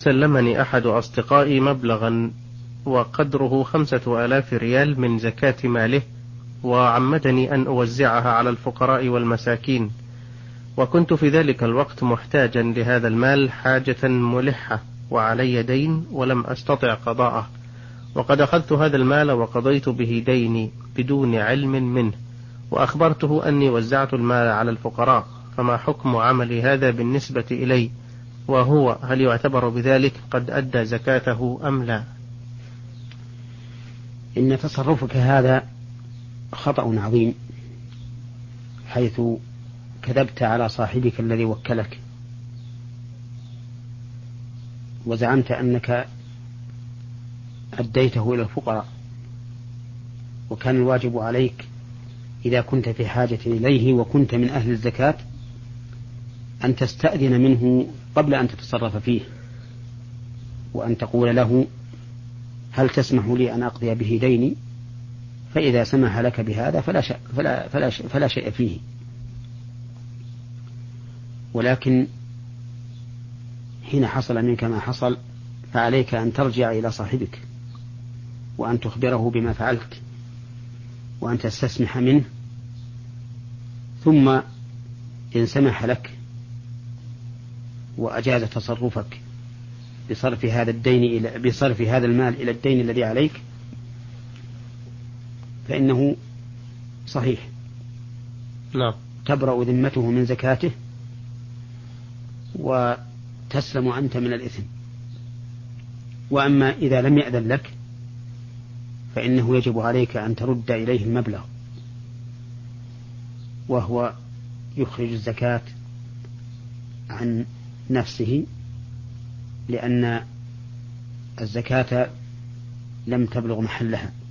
سلمني أحد أصدقائي مبلغا وقدره 5000 ريال من زكاة ماله، وعمدني أن أوزعها على الفقراء والمساكين، وكنت في ذلك الوقت محتاجا لهذا المال حاجة ملحة، وعلي دين ولم أستطع قضاءه، وقد أخذت هذا المال وقضيت به ديني بدون علم منه، وأخبرته أني وزعت المال على الفقراء، فما حكم عملي هذا بالنسبة إلي؟ وهو هل يعتبر بذلك قد أدى زكاته أم لا؟ إن تصرفك هذا خطأ عظيم، حيث كذبت على صاحبك الذي وكلك، وزعمت أنك أديته إلى الفقراء، وكان الواجب عليك إذا كنت في حاجة إليه وكنت من أهل الزكاة أن تستأذن منه قبل أن تتصرف فيه، وأن تقول له: هل تسمح لي أن أقضي به ديني؟ فإذا سمح لك بهذا فلا شيء فيه. ولكن حين حصل منك ما حصل فعليك أن ترجع إلى صاحبك وأن تخبره بما فعلت، وأن تستسمح منه، ثم إن سمح لك وأجاز تصرفك بصرف هذا المال إلى الدين الذي عليك فإنه صحيح، نعم، تبرأ ذمته من زكاته وتسلم أنت من الإثم. وأما إذا لم يأذن لك فإنه يجب عليك أن ترد إليه المبلغ، وهو يخرج الزكاة عن نفسه، لأن الزكاة لم تبلغ محلها.